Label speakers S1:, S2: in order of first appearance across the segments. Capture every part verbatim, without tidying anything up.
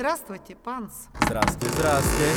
S1: Здравствуйте, Панс.
S2: Здравствуйте, здравствуйте.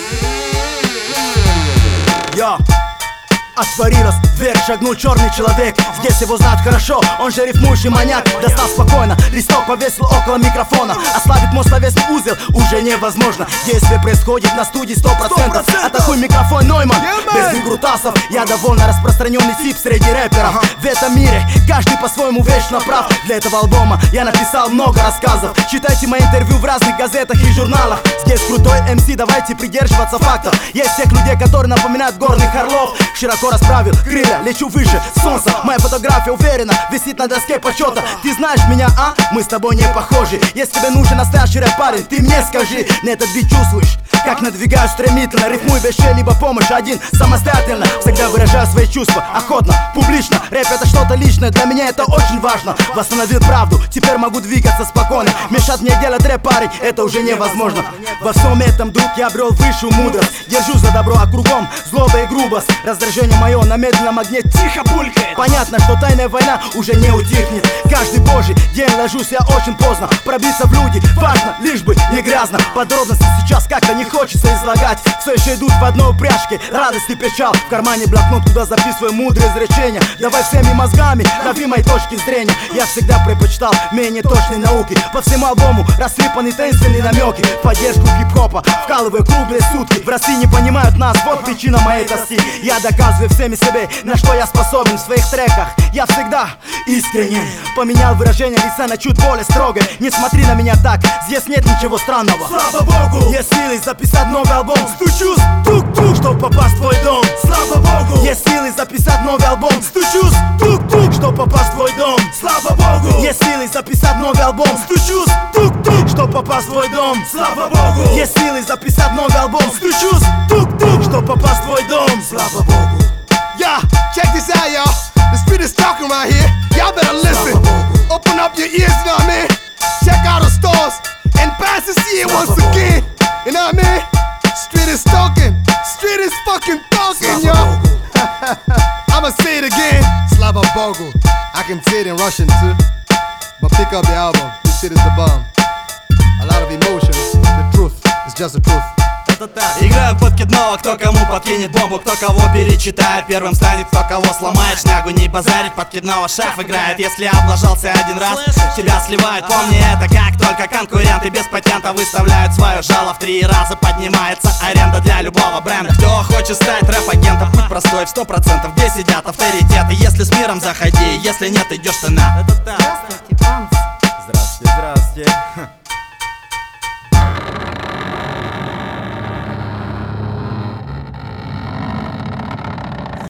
S3: Йо! Отворилась дверь, шагнул черный человек. Здесь его знают хорошо, он же рифмующий маньяк. Достал спокойно, листок повесил около микрофона. Ослабить мой словесный узел уже невозможно. Действие происходит на студии сто процентов. Атакуй микрофон, Нойман, без выкрутасов. Я довольно распространенный тип среди рэперов. В этом мире каждый по-своему вечно прав. Для этого альбома я написал много рассказов. Читайте мои интервью в разных газетах и журналах. Здесь крутой эм си, давайте придерживаться фактов. Есть тех людей, которые напоминают горных орлов. Широко расправил крылья, лечу выше солнца. Моя фотография уверенно висит на доске почета. Ты знаешь меня, а? Мы с тобой не похожи. Если тебе нужен настоящий рэп парень, ты мне скажи. На этот бит чувствуешь, как надвигаюсь стремительно. Рифмую без чьей-либо помощи, один самостоятельно. Всегда выражаю свои чувства, охотно, публично. Рэп это что-то личное, для меня это очень важно. Восстановил правду, теперь могу двигаться спокойно. Мешать мне делать рэп, парень, это уже невозможно. Во всем этом, друг, я обрел высшую мудрость. Держусь за добро, а кругом злоба и грубость. Раздражение мое на медленном огне тихо булькает. Понятно, что тайная война уже не утихнет. Каждый божий день ложусь я очень поздно. Пробиться в люди важно, лишь бы не грязно. Подробности сейчас как-то не хочется излагать. Все еще идут в одной упряжке, радость и печаль. В кармане блокнот, куда записываю мудрые изречения. Давай всеми мозгами, лови мои точки зрения. Я всегда предпочитал менее точные науки. По всему альбому рассыпаны таинственные намеки. Поддержку хип-хопа вкалываю круглые сутки. В России не понимают нас, вот причина моей тоски. Я доказываю всеми себе, на что я способен в своих треках. Я всегда искренен. Поменял выражение лица на чуть более строгое. Не смотри на меня так, здесь нет ничего странного. Слава Богу, есть силы записать новый альбом. Стучусь, тук-тук, чтоб попасть в твой дом. Слава Богу, есть силы записать новый альбом. Стучусь, тук-тук, чтоб попасть в твой дом. Слава Богу, есть силы записать новый альбом. Стучусь, тук-тук, чтоб попасть в твой дом. Слава Богу, есть силы записать новый альбом. Стучусь, тук-тук, чтоб попасть в твой дом. Слава Богу.
S4: Yeah, check this out, y'all. The street is talking right here. Y'all better listen. Open up your ears, you know what I mean? Check out the stores and pass to see it once again. You know what I mean? Street is talking. Street is fucking talking, y'all. I'ma say it again. Slava Bogu. I can say it in Russian too. But pick up the album. This shit is the bomb. A lot of emotions. The truth is just the truth.
S2: Играют подкидного, кто кому подкинет бомбу, кто кого перечитает, первым станет, кто кого сломает. Шнягу не базарить, подкидного шеф играет. Если облажался один раз, тебя сливают. Помни это, как только конкуренты без патента выставляют свое жало в три раза. Поднимается аренда для любого бренда. Кто хочет стать рэп-агентом, путь простой в сто процентов. Где сидят авторитеты, если с миром заходи, если нет, идешь ты на.
S1: Здравствуйте, Панс.
S2: Здравствуйте, здравствуйте.